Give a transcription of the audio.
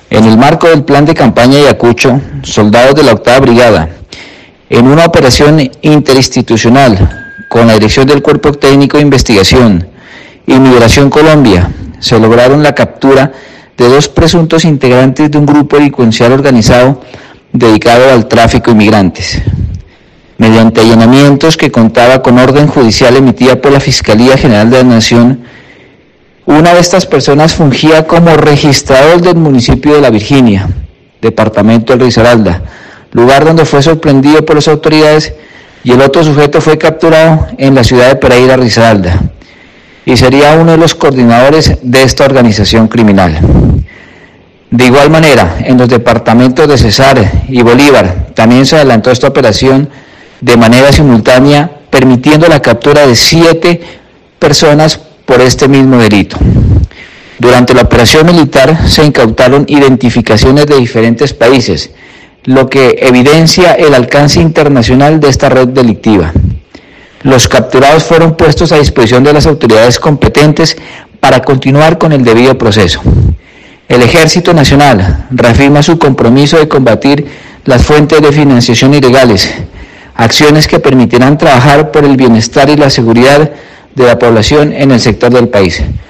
En el marco del plan de campaña Ayacucho, soldados de la 8ª Brigada, en una operación interinstitucional con la dirección del Cuerpo Técnico de Investigación y Migración Colombia, se lograron la captura de 2 presuntos integrantes de un grupo delincuencial organizado dedicado al tráfico de inmigrantes. Mediante allanamientos que contaba con orden judicial emitida por la Fiscalía General de la Nación, una de estas personas fungía como registrador del municipio de La Virginia, departamento del Risaralda, lugar donde fue sorprendido por las autoridades, y el otro sujeto fue capturado en la ciudad de Pereira, Risaralda, y sería uno de los coordinadores de esta organización criminal. De igual manera, en los departamentos de Cesar y Bolívar también se adelantó esta operación de manera simultánea, permitiendo la captura de 7 personas por este mismo delito. Durante la operación militar se incautaron identificaciones de diferentes países, lo que evidencia el alcance internacional de esta red delictiva. Los capturados fueron puestos a disposición de las autoridades competentes para continuar con el debido proceso. El Ejército Nacional reafirma su compromiso de combatir las fuentes de financiación ilegales, acciones que permitirán trabajar por el bienestar y la seguridad de la población en el sector del país.